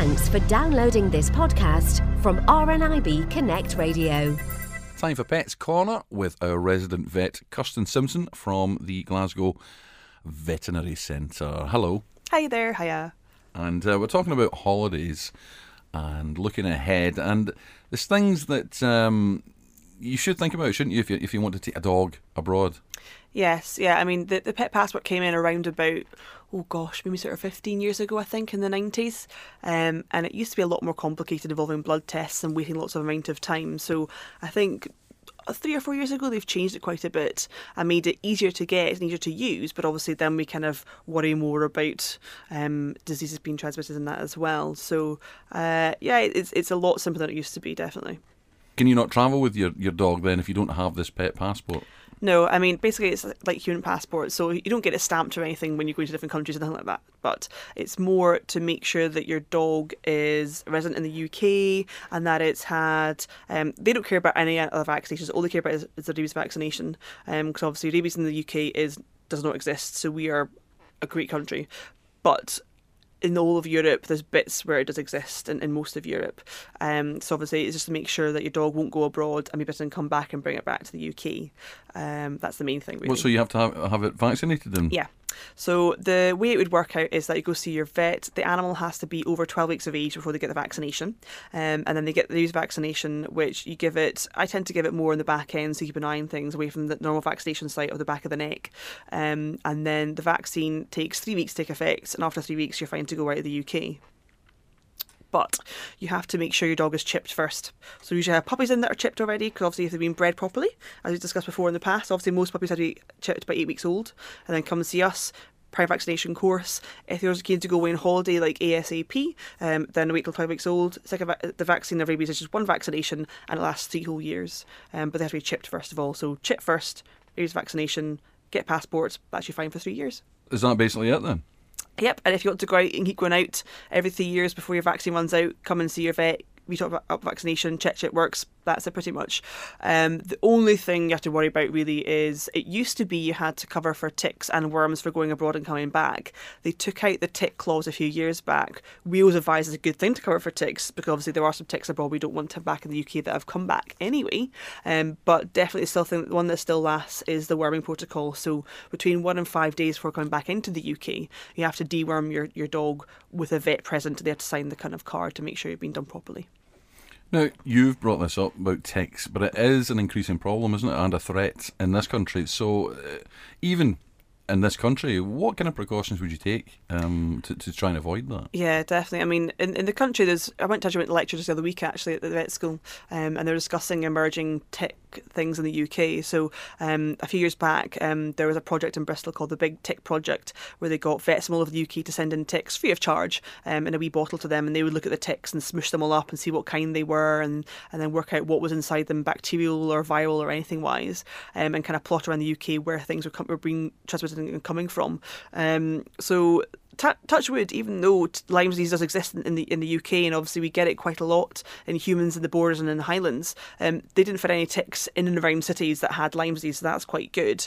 Thanks for downloading this podcast from RNIB Connect Radio. Time for Pets Corner with our resident vet, Kirsten Simpson from the Glasgow Veterinary Centre. Hello. Hi there, hiya. And we're talking about holidays and looking ahead. And there's things that you should think about, shouldn't you, if you want to take a dog abroad? Yes, yeah. I mean, the pet passport came in around about, maybe sort of 15 years ago, I think, in the 90s. And it used to be a lot more complicated, involving blood tests and waiting lots of amount of time. So I think 3 or 4 years ago, they've changed it quite a bit and made it easier to get and easier to use. But obviously then we kind of worry more about diseases being transmitted in that as well. So, it's a lot simpler than it used to be, definitely. Can you not travel with your dog then if you don't have this pet passport? No, I mean, basically it's like human passports, so you don't get it stamped or anything when you go into different countries or anything like that, but it's more to make sure that your dog is resident in the UK and that it's had, they don't care about any other vaccinations, all they care about is the rabies vaccination, because obviously rabies in the UK does not exist, so we are a great country, but in all of Europe, there's bits where it does exist in most of Europe. So obviously, it's just to make sure that your dog won't go abroad and be bitten and come back and bring it back to the UK. That's the main thing, really. Well, so you have to have it vaccinated then? Yeah. So the way it would work out is that you go see your vet. The animal has to be over 12 weeks of age before they get the vaccination. And then they get the vaccination, which you give it, I tend to give it more in the back end, so keep an eye on things away from the normal vaccination site of the back of the neck. And then the vaccine takes 3 weeks to take effect, and after 3 weeks you're fine to go out of the UK. But you have to make sure your dog is chipped first. So usually have puppies in that are chipped already, because obviously if they've been bred properly, as we discussed before in the past, obviously most puppies have to be chipped by 8 weeks old, and then come and see us, prior vaccination course. If you're keen to go away on holiday like ASAP, then wait till 12 weeks old. The vaccine of rabies is just one vaccination and it lasts 3 whole years. But they have to be chipped first of all. So chip first, rabies vaccination, get passports, that's you fine for 3 years. Is that basically it then? Yep, and if you want to go out and keep going out every 3 years before your vaccine runs out, come and see your vet. We talk about vaccination, check it works. That's it pretty much. The only thing you have to worry about really is it used to be you had to cover for ticks and worms for going abroad and coming back. They took out the tick clause a few years back. We always advise it's a good thing to cover for ticks because obviously there are some ticks abroad we don't want to have back in the UK that have come back anyway. But definitely still think the one that still lasts is the worming protocol. So between 1 and 5 days before coming back into the UK, you have to deworm your dog with a vet present. They have to sign the kind of card to make sure you've been done properly. Now, you've brought this up about ticks, but it is an increasing problem, isn't it, and a threat in this country. So even in this country, what kind of precautions would you take to try and avoid that? Yeah, definitely. I mean, in the country, I went to a judgment lecture just the other week, actually, at the vet school, and they're discussing emerging tick things in the UK. So a few years back, there was a project in Bristol called the Big Tick Project, where they got vets from all over the UK to send in ticks free of charge in a wee bottle to them, and they would look at the ticks and smush them all up and see what kind they were, and then work out what was inside them, bacterial or viral or anything wise, and kind of plot around the UK where things were being transmitted and coming from. So touch wood, even though Lyme disease does exist in the UK, and obviously we get it quite a lot in humans in the borders and in the Highlands, they didn't find any ticks in and around cities that had Lyme disease, so that's quite good.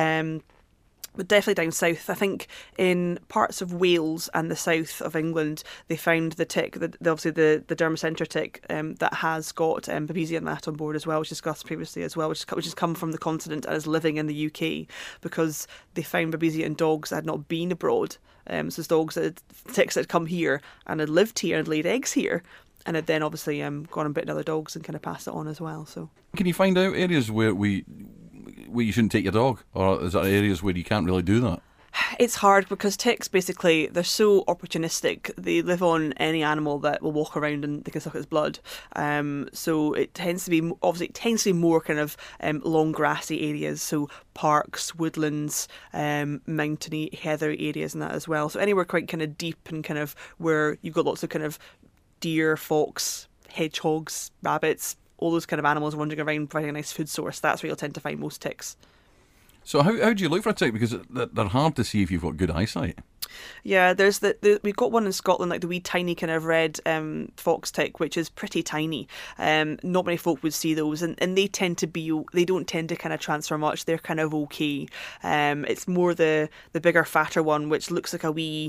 But definitely down south, I think in parts of Wales and the south of England, they found the tick, obviously the Dermacentor tick that has got Babesia and that on board as well, which discussed previously as well, which has come from the continent and is living in the UK because they found Babesia in dogs that had not been abroad. So it's ticks that had come here and had lived here and laid eggs here, and had then obviously gone and bitten other dogs and kind of passed it on as well. So can you find out areas where you shouldn't take your dog, or is there areas where you can't really do that? It's hard because ticks, basically, they're so opportunistic. They live on any animal that will walk around and they can suck its blood. So it tends to be more kind of long grassy areas, so parks, woodlands, mountainy, heathery areas and that as well. So anywhere quite kind of deep and kind of where you've got lots of kind of deer, fox, hedgehogs, rabbits, all those kind of animals wandering around providing a nice food source. That's where you'll tend to find most ticks. So how do you look for a tick? Because they're hard to see if you've got good eyesight. Yeah, there's we've got one in Scotland, like the wee tiny kind of red fox tick, which is pretty tiny. Not many folk would see those, and they don't tend to kind of transfer much. They're kind of okay. It's more the bigger, fatter one, which looks like a wee,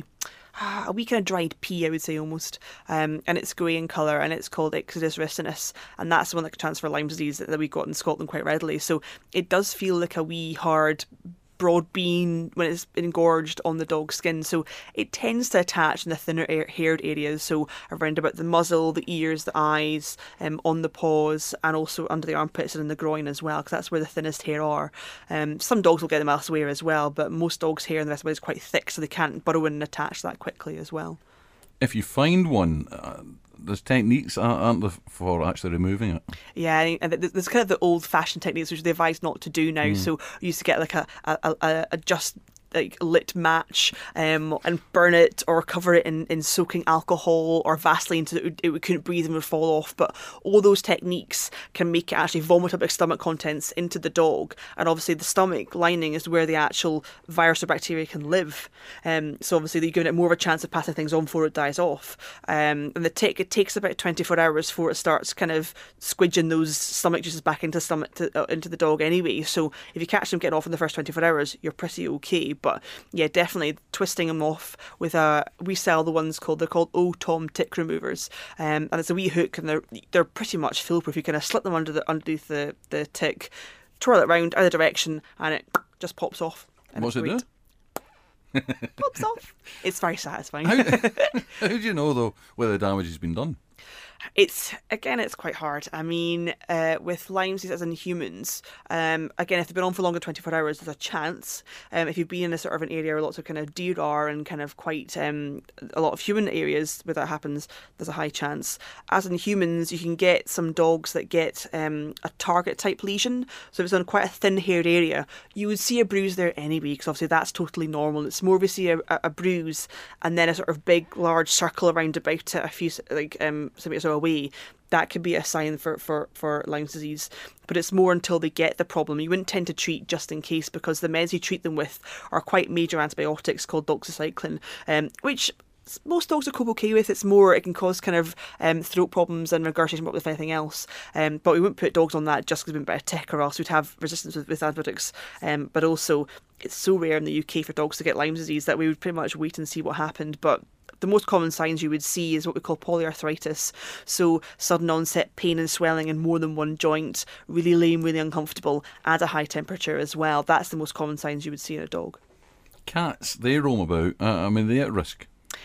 a wee kind of dried pea, I would say almost, and it's grey in colour, and it's called Ixodus ricinus, and that's the one that can transfer Lyme disease that we got in Scotland quite readily. So it does feel like a wee hard broad bean when it's engorged on the dog's skin, so it tends to attach in the thinner haired areas, so around about the muzzle, the ears, the eyes, on the paws, and also under the armpits and in the groin as well, because that's where the thinnest hair are. Some dogs will get them elsewhere as well, but most dogs' hair in the rest of the body is quite thick, so they can't burrow in and attach that quickly as well. If you find one, there's techniques, aren't there, for actually removing it? Yeah, and there's kind of the old-fashioned techniques which they advise not to do now. So you used to get like a just like lit match and burn it or cover it in soaking alcohol or Vaseline so that it couldn't breathe and would fall off. But all those techniques can make it actually vomit up its stomach contents into the dog, and obviously the stomach lining is where the actual virus or bacteria can live. So obviously you're giving it more of a chance of passing things on before it dies off. And it takes about 24 hours before it starts kind of squidging those stomach juices back into the dog anyway. So if you catch them getting off in the first 24 hours, you're pretty okay. But yeah, definitely twisting them off with we sell the ones they're called O-Tom tick removers, and it's a wee hook, and they're pretty much foolproof. You kind of slip them underneath the tick, twirl it round either direction, and it just pops off. What's it do? Pops off. It's very satisfying. How do you know though whether the damage has been done? It's quite hard. I mean, with Lyme disease as in humans, again, if they've been on for longer than 24 hours, there's a chance. If you've been in a sort of an area where lots of kind of deer are and kind of quite a lot of human areas where that happens, there's a high chance. As in humans, you can get some dogs that get a target type lesion. So if it's on quite a thin haired area, you would see a bruise there anyway, because obviously that's totally normal. It's more we see a bruise and then a sort of big, large circle around about it, a few centimetres away. That could be a sign for Lyme disease, but it's more until they get the problem. You wouldn't tend to treat just in case, because the meds you treat them with are quite major antibiotics called doxycycline, which most dogs are cope okay with. It's more it can cause kind of throat problems and regurgitation with anything else, but we wouldn't put dogs on that just because we've been bit of tick, or else we'd have resistance with antibiotics. But also it's so rare in the UK for dogs to get Lyme disease that we would pretty much wait and see what happened. But the most common signs you would see is what we call polyarthritis. So sudden onset pain and swelling in more than one joint, really lame, really uncomfortable, and a high temperature as well. That's the most common signs you would see in a dog. Cats, they roam about. I mean, they're at risk.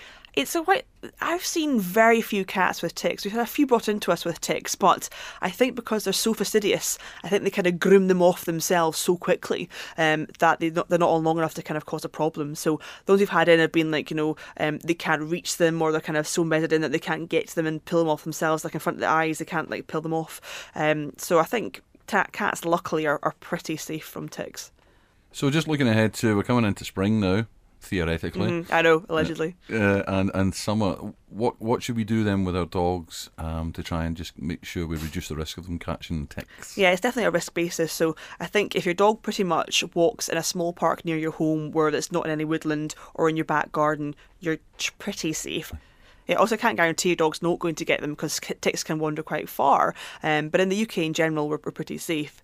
I've seen very few cats with ticks. We've had a few brought into us with ticks, but I think because they're so fastidious, I think they kind of groom them off themselves so quickly that they're not on long enough to kind of cause a problem. So those we've had in have been like, they can't reach them, or they're kind of so measured in that they can't get to them and peel them off themselves, like in front of the eyes, they can't like peel them off. So I think cats luckily are pretty safe from ticks. So just looking ahead we're coming into spring now, theoretically. Mm-hmm. I know, allegedly. And summer, what should we do then with our dogs to try and just make sure we reduce the risk of them catching ticks? Yeah, it's definitely a risk basis. So I think if your dog pretty much walks in a small park near your home where it's not in any woodland or in your back garden, you're pretty safe. It also can't guarantee your dog's not going to get them, because ticks can wander quite far. But in the UK in general, we're pretty safe.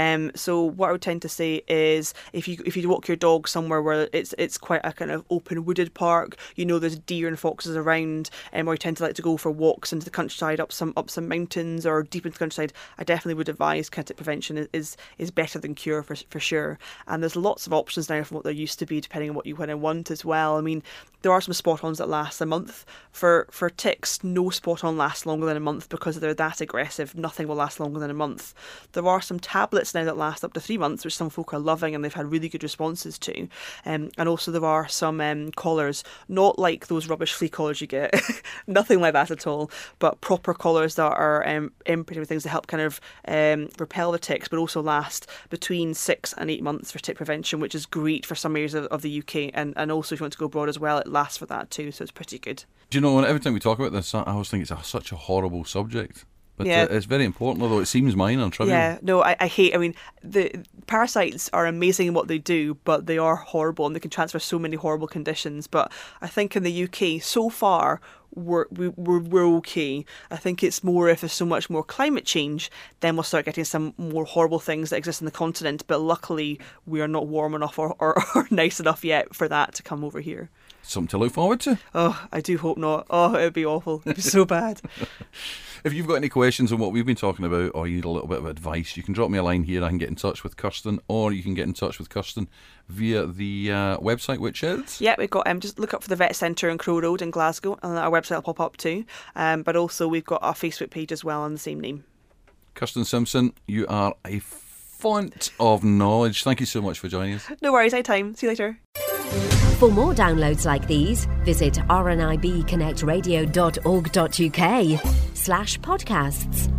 So what I would tend to say is if you walk your dog somewhere where it's quite a kind of open wooded park, there's deer and foxes around, or you tend to like to go for walks into the countryside, up some mountains or deep into the countryside, I definitely would advise tick prevention is better than cure for sure. And there's lots of options now from what there used to be, depending on what you kind of want as well. I mean, there are some spot-ons that last a month. For ticks, no spot-on lasts longer than a month because they're that aggressive. Nothing will last longer than a month. There are some tablets now that last up to 3 months, which some folk are loving and they've had really good responses to. And also there are some collars, not like those rubbish flea collars you get, nothing like that at all, but proper collars that are imprinted with things to help kind of repel the ticks, but also last between 6 and 8 months for tick prevention, which is great for some areas of the UK. And also if you want to go abroad as well, it lasts for that too, so it's pretty good. Do you know, every time we talk about this, I always think it's such a horrible subject. But yeah. It's very important, although it seems minor, trivial. Yeah, no, I mean, the parasites are amazing in what they do, but they are horrible and they can transfer so many horrible conditions. But I think in the UK, so far, we're okay. I think it's more if there's so much more climate change, then we'll start getting some more horrible things that exist in the continent. But luckily, we are not warm enough or nice enough yet for that to come over here. something to look forward to. Oh, I do hope not. Oh, it would be awful. It'd be so bad. If you've got any questions on what we've been talking about, or you need a little bit of advice, you can drop me a line here. I can get in touch with Kirsten, or you can get in touch with Kirsten via the website, which is... Yeah, we've got, just look up for the Vet Centre on Crow Road in Glasgow, and our website will pop up too. But also we've got our Facebook page as well on the same name. Kirsten Simpson, you are a font of knowledge. Thank you so much for joining us. No worries, anytime. See you later. For more downloads like these, visit rnibconnectradio.org.uk/podcasts.